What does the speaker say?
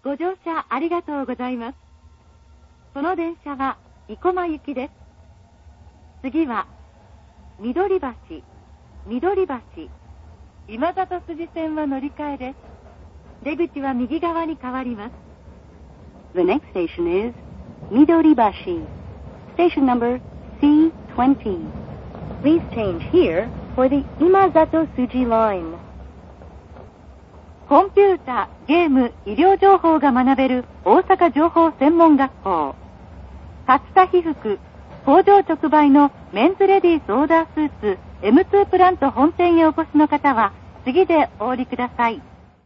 ご乗車ありがとうございます。この電車は生駒行きです。次は緑橋、今里筋線は乗り換えです。出口は右側に変わります。 The next station is Midoribashi. Station number C20. Please change here for the Imazato Suji line. コンピュータ、ゲーム、医療情報が学べる大阪情報専門学校。勝田被服、工場直売のメンズレディースオーダースーツ M2 プラント本店へお越しの方は次でお降りください。